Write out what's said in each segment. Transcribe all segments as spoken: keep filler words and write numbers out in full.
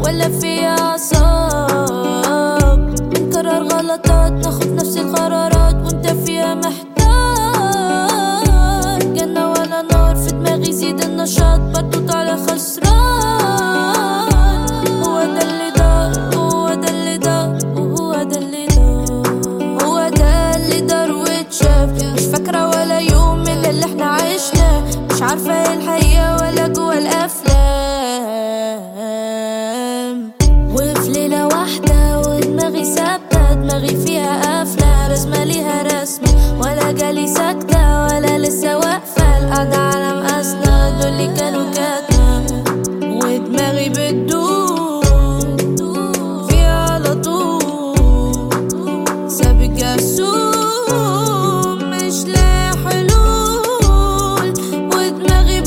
ولا في أعصاب، بنكرر غلطات ناخد نفس القرارات وانت فيها محتار. جنة ولا نار في دماغي زيد النشاط برضو طالع خسران. هو ده اللي دار هو ده اللي دار وهو ده اللي دار هو ده اللي دار واتشاف. مش فاكرة ولا يوم من اللي احنا عشناه، مش عارفة ايه الحقيقة ولا جوا الأفلام. وفي ليلة واحدة ودماغي ثابتة، دماغي فيها قافلة رسمة ليها رسمة، ولا جالي سكتة ولا لسه واقفة. القعدة على مقاسنا دول اللي كانوا كاتنا، ودماغي بتدوب فيها على طول. سابق جاسوم مش لاقي حلول، ودماغي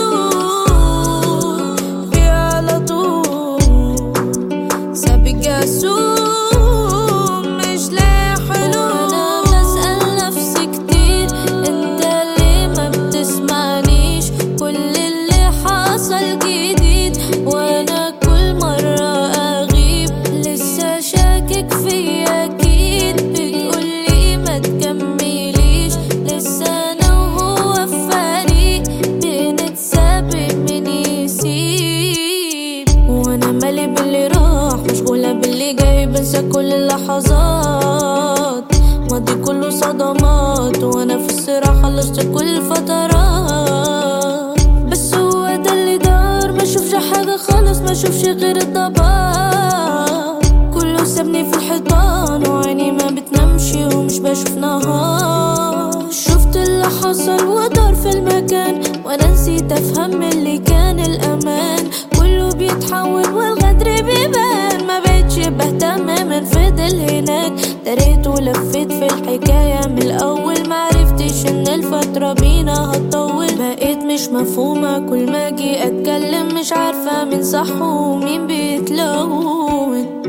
بتدوب فيها على طول. سابق جاسوم مش لاقي حلول. وانا بسأل نفسي كتير انت ليه ما بتسمعنيش؟ كل اللي حصل جديد وانا كل مرة اغيب. لسه شاكك فيا اكيد، بتقولي ما تكمليش. لسه انا وهو في فريق بنتسابق من يسيب. وانا مالي باللي راح مشغولة باللي جاي، بنسى كل اللحظات ماضي كله صدمات. وانا في الصراع خلصت كل الفترات، بس هو ده اللي دار. ما شوفش حاجة خالص ما شوفش غير الضباب. كله سابني في الحيطان وعيني ما بتنامش ومش بشوف نهار. شفت اللي حصل ودار في المكان وانا نسيت افهم اللي كان الامان. كله بيتحول والغدر بيبان، ما بقتش بهتم من فضل هناك. دريت ولفيت في الحكاية من الاول، معرفتش ان الفترة بينا هتطول. بقيت مش مفهومة كل ما اجي اتكلم، مش عارفة مين صح ومين بيتلون.